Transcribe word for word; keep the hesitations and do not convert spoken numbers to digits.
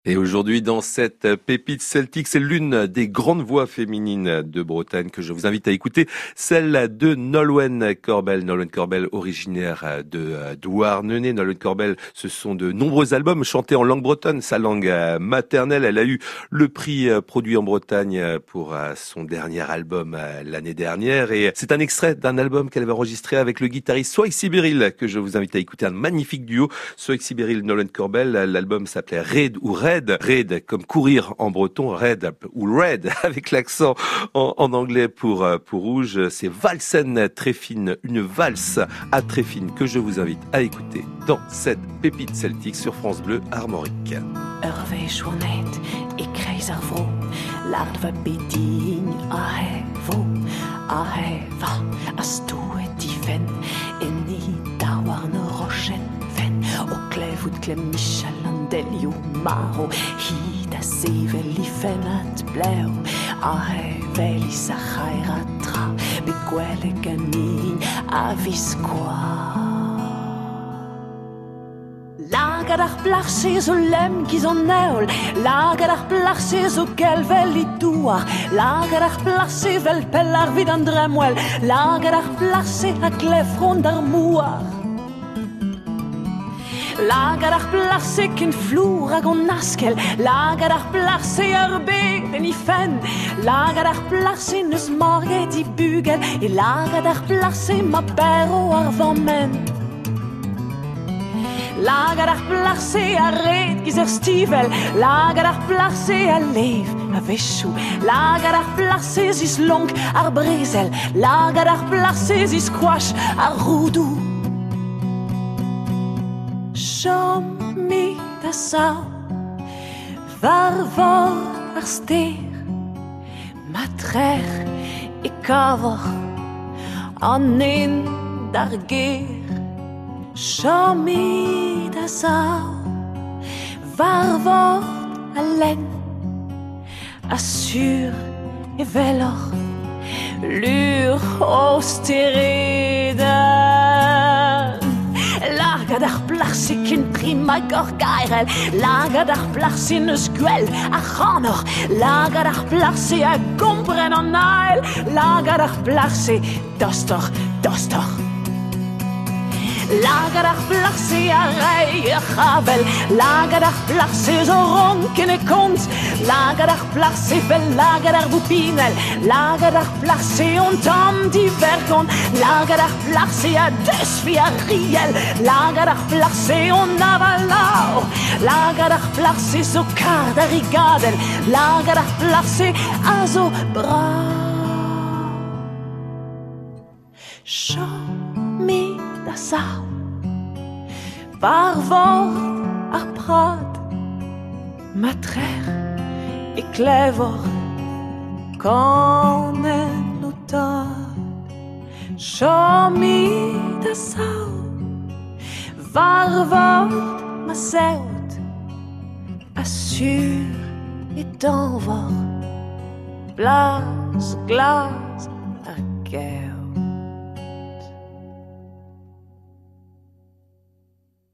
Et aujourd'hui, dans cette pépite celtique, c'est l'une des grandes voix féminines de Bretagne que je vous invite à écouter, celle de Nolwenn Corbel. Nolwenn Corbel, originaire de Douarnenez. Nolwenn Corbel, ce sont de nombreux albums chantés en langue bretonne, sa langue maternelle. Elle a eu le prix produit en Bretagne pour son dernier album l'année dernière. Et c'est un extrait d'un album qu'elle avait enregistré avec le guitariste Soig Sibéril que je vous invite à écouter. Un magnifique duo, Soig Sibéril, Nolwenn Corbel. L'album s'appelait Raid ou Raid. Raid comme courir en breton, Red ou Red avec l'accent en, en anglais pour, pour rouge. C'est Valsen Tréfine, une valse à Tréfine que je vous invite à écouter dans cette pépite celtique sur France Bleu Armorique. Hervé Chouanet et Kreiservro, l'Ardva Bédigne, Ahevo, Aheva, Astu et Tifen, Eni Dawarne Rochen, Ven, Oklev Klem Michel. Delio Maro, Hida Seveli Fenat Bleu, Ahe Veli Sachairatra, Bequele Ganin, Avisqua. Lagadar plache zo lem gizon neol, Lagadar plache zo kel veli tua, Lagadar plache vel pellar vid andremuel, Lagadar plache a clefron d'armoire. Lagadar place qu'une flour à gonaskel, Lagadar place herbe benifen, Lagadar place neus morgue di bugel, et Lagadar place ma perro arvamen. Lagadar place a red gizer stivel, Lagadar place a lev a vechou, Lagadar place zis long ar brezel, Lagadar place zis quash ar roudou. Som mi da sau, var vor ar ster, matrer e kavor, an en dar ger. Som mi da sau, var vor a len, assur e velor, lur ostereda. Lagadar place qu'une prima gorgairel, Lagadar place neus guel a chanor, Lagadar place a gompren an ael, Lagadar place dostor, dostor. Lagadar place a rei a chavel, Lagadar place zo ronken e kont, Lagadar place vel Lagadar bupinel, Lagadar place on tam di vergon, Lagadar place a desfi a riel, Lagadar place on avalau, Lagadar place zo kar da rigadel, Lagadar place a zo bra. Show me da sau, par vort ar prad, matrer e klevor, kan en otad. Show me da sau, var vort ma seut, assur e danvor, blas, glas, ar ger.